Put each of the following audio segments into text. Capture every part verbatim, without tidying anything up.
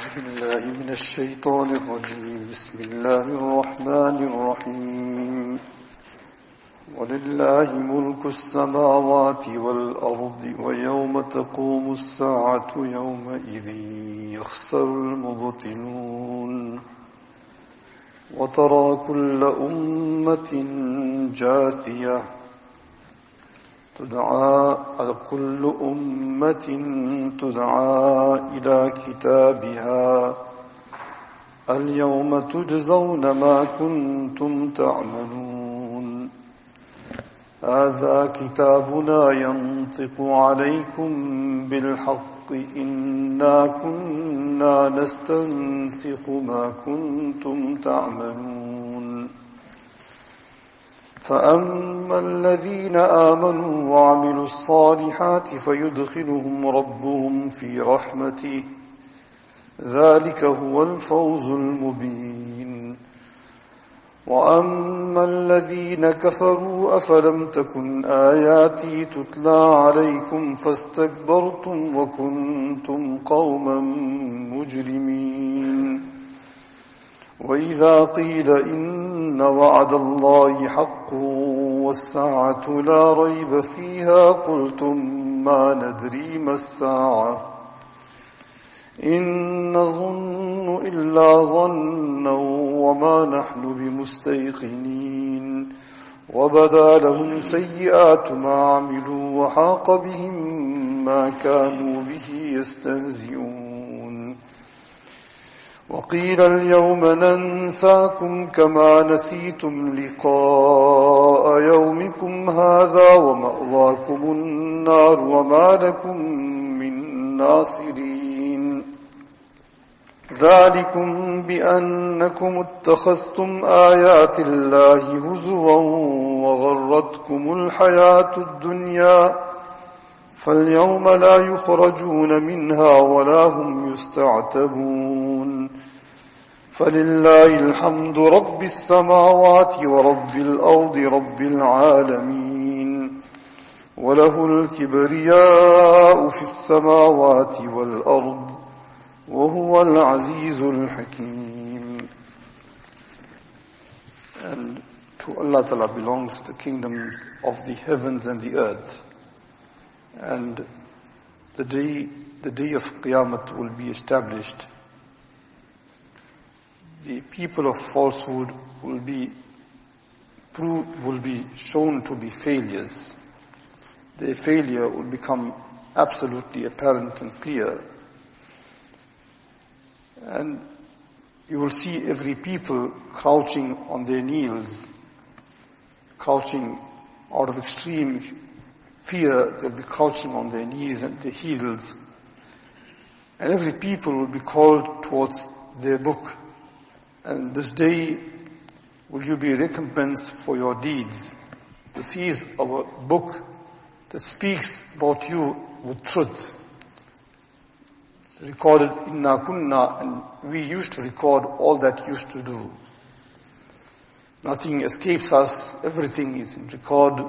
بالله من الشيطان الرجيم بسم الله الرحمن الرحيم ولله ملك السماوات والأرض ويوم تقوم الساعة يومئذ يخسر المبطلون وترى كل أمة جاثية تدعى كل أمة تدعى إلى كتابها اليوم تجزون ما كنتم تعملون هذا كتابنا ينطق عليكم بالحق إنا كنا نستنسخ ما كنتم تعملون فأما الذين آمنوا وعملوا الصالحات فيدخلهم ربهم في رحمته ذلك هو الفوز المبين وأما الذين كفروا أفلم تكن آياتي تتلى عليكم فاستكبرتم وكنتم قوما مجرمين وإذا قيل إن وعد الله حق والساعة لا ريب فيها قلتم ما ندري ما الساعة إن نظن إلا ظنا وما نحن بمستيقنين وبدا لهم سيئات ما عملوا وحاق بهم ما كانوا به يستهزئون وقيل اليوم ننساكم كما نسيتم لقاء يومكم هذا ومأواكم النار وما لكم من ناصرين ذلكم بأنكم اتخذتم آيات الله هزوا وغرتكم الحياة الدنيا فاليوم لا يخرجون منها ولا هم يستعتبون فلله الحمد رب السماوات ورب الأرض رب العالمين وله الكبرياء في السماوات والأرض وهو العزيز الحكيم. And to Allah Ta'ala belongs the kingdoms of the heavens and the earth. And the day, the day of Qiyamah will be established. The people of falsehood will be proved, will be shown to be failures. Their failure will become absolutely apparent and clear. And you will see every people crouching on their knees, crouching out of extreme fear. They'll be crouching on their knees and their heels. And every people will be called towards their book. And this day will you be recompensed for your deeds. This is our book that speaks about you with truth. It's recorded inna kunna, and we used to record all that you used to do. Nothing escapes us. Everything is in record.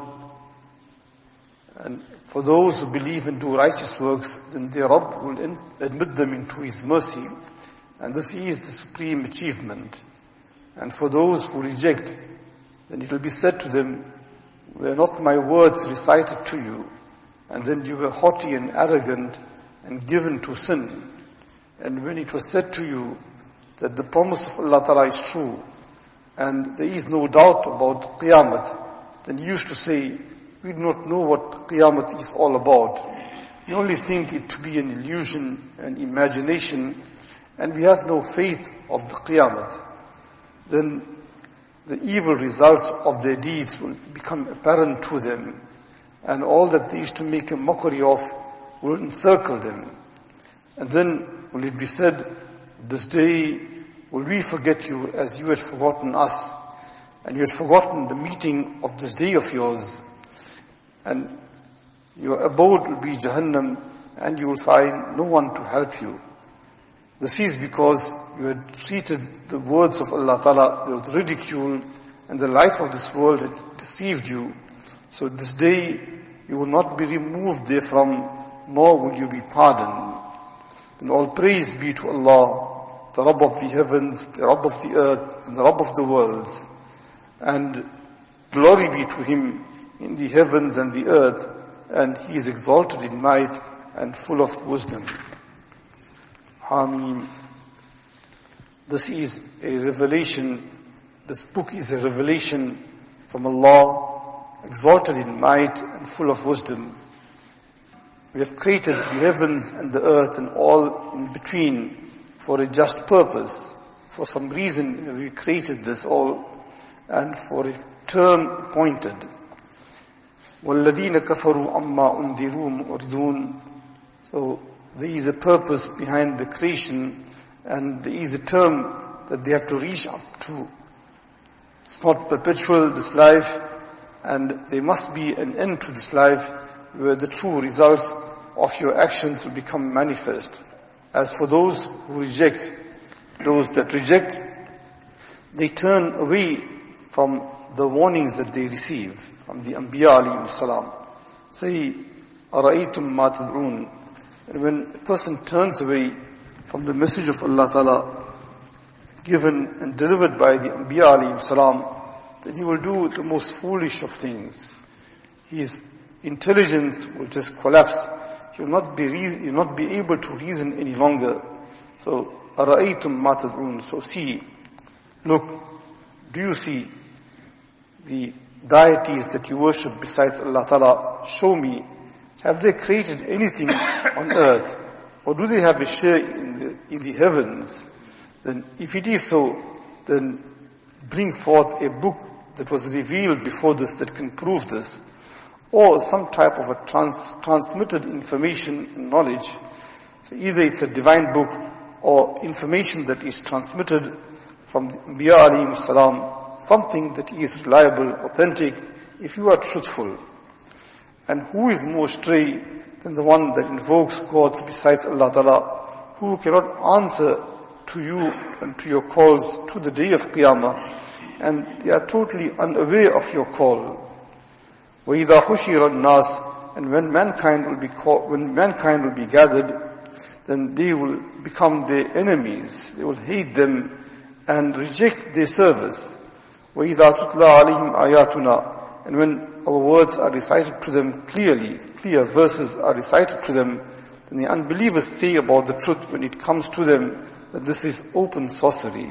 And for those who believe and do righteous works, then their Rabb will admit them into His mercy. And this is the supreme achievement. And for those who reject, then it will be said to them, were not my words recited to you? And then you were haughty and arrogant and given to sin. And when it was said to you that the promise of Allah Ta'ala is true, and there is no doubt about Qiyamah, then you used to say, we do not know what Qiyamah is all about. We only think it to be an illusion, an imagination, and we have no faith of the Qiyamah. Then the evil results of their deeds will become apparent to them, and all that they used to make a mockery of will encircle them. And then will it be said, this day will we forget you as you had forgotten us, and you had forgotten the meeting of this day of yours. And your abode will be Jahannam, and you will find no one to help you. This is because you had treated the words of Allah Ta'ala with ridicule, and the life of this world had deceived you. So this day you will not be removed therefrom, nor will you be pardoned. then all praise be to Allah, the Rabb of the heavens, the Rabb of the earth, and the Rabb of the worlds. And glory be to Him in the heavens and the earth, and He is exalted in might and full of wisdom. Hameen. This is a revelation, this book is a revelation from Allah, exalted in might and full of wisdom. We have created the heavens and the earth and all in between for a just purpose. For some reason we created this all and for a term appointed. وَالَّذِينَ كَفَرُوا عَمَّا أُنذِرُوا مُعْرِضُونَ. So there is a purpose behind the creation, and there is a term that they have to reach up to. It's not perpetual, this life, and there must be an end to this life where the true results of your actions will become manifest. As for those who reject, those that reject, they turn away from the warnings that they receive from the Anbiya alayhi salam. Say, أَرَأَيْتُمْ مَا تَدْعُونَ. And when a person turns away from the message of Allah Ta'ala given and delivered by the Anbiya alayhi salam, then he will do the most foolish of things. His intelligence will just collapse. He will not be reason, he will not be able to reason any longer. So, أَرَأَيْتُمْ مَا تَدْعُونَ. So see, look, do you see the deities that you worship besides Allah Ta'ala? Show me. Have they created anything on earth? Or do they have a share in the, in the heavens? Then if it is so, then bring forth a book that was revealed before this that can prove this. Or some type of a trans, transmitted information and knowledge. So either it's a divine book or information that is transmitted from the Anbiya alayhi salam, something that is reliable, authentic, if you are truthful. And who is more stray than the one that invokes gods besides Allah Ta'ala, who cannot answer to you and to your calls to the day of Qiyamah, and they are totally unaware of your call. وَإِذَا حُشِرَ النَّاسِ. And when mankind will be called, when mankind will be gathered, then they will become their enemies. They will hate them and reject their service. وَإِذَا تُتْلَى عَلَيْهِمْ آيَاتُنَا. And when our words are recited to them clearly, clear verses are recited to them, then the unbelievers say about the truth when it comes to them that this is open sorcery.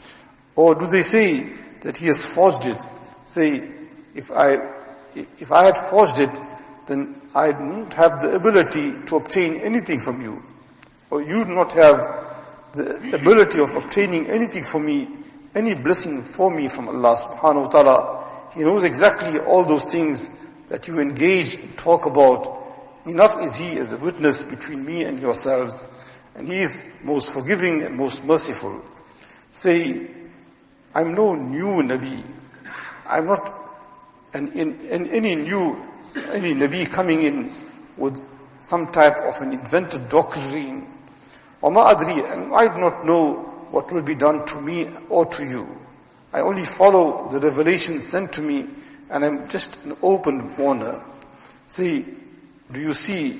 Or do they say that he has forged it? Say, if I, if I had forged it, then I don't have the ability to obtain anything from you. Or you do not have the ability of obtaining anything for me, any blessing for me from Allah subhanahu wa ta'ala. He knows exactly all those things that you engage and talk about. Enough is He as a witness between me and yourselves. And He is most forgiving and most merciful. Say, I'm no new Nabi. I'm not an, in, in, any new, any Nabi coming in with some type of an invented doctrine. وَمَا أَدْرِي. And I do not know what will be done to me or to you. I only follow the revelation sent to me, and I'm just an open warner. See, do you see,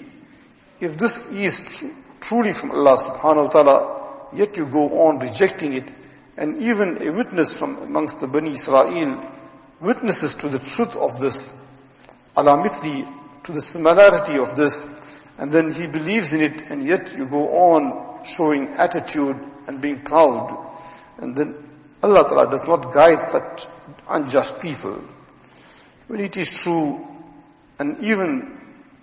if this is tr- truly from Allah subhanahu wa ta'ala, yet you go on rejecting it, and even a witness from amongst the Bani Israel witnesses to the truth of this, ala mithli, to the similarity of this, and then he believes in it, and yet you go on showing attitude and being proud, and then Allah Ta'ala does not guide such unjust people. When it is true, and even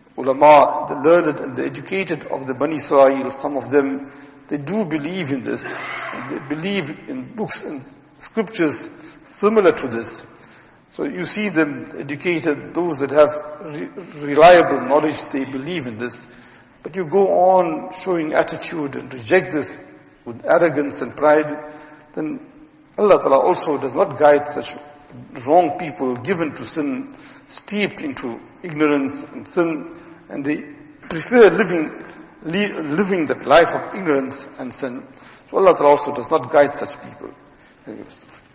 ulama, the learned and the educated of the Bani Israel, some of them, they do believe in this. And they believe in books and scriptures similar to this. So you see them educated, those that have re- reliable knowledge, they believe in this. But you go on showing attitude and reject this with arrogance and pride, then Allah Ta'ala also does not guide such wrong people given to sin, steeped into ignorance and sin, and they prefer living, li- living that life of ignorance and sin. So Allah Ta'ala also does not guide such people.